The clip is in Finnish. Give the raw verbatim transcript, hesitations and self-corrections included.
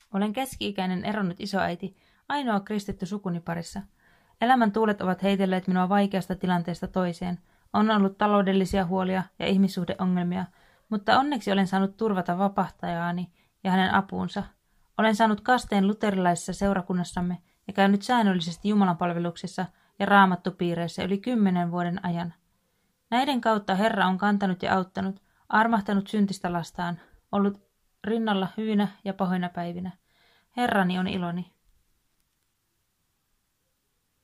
Olen keski-ikäinen eronnut isoäiti, ainoa kristitty sukuni parissa. Elämän tuulet ovat heitelleet minua vaikeasta tilanteesta toiseen. On ollut taloudellisia huolia ja ihmissuhdeongelmia, mutta onneksi olen saanut turvata vapahtajaani ja hänen apuunsa. Olen saanut kasteen luterilaisessa seurakunnassamme ja käynyt säännöllisesti Jumalanpalveluksessa ja raamattupiireissä yli kymmenen vuoden ajan. Näiden kautta Herra on kantanut ja auttanut, armahtanut syntistä lastaan, ollut rinnalla hyvinä ja pahoina päivinä. Herrani on iloni.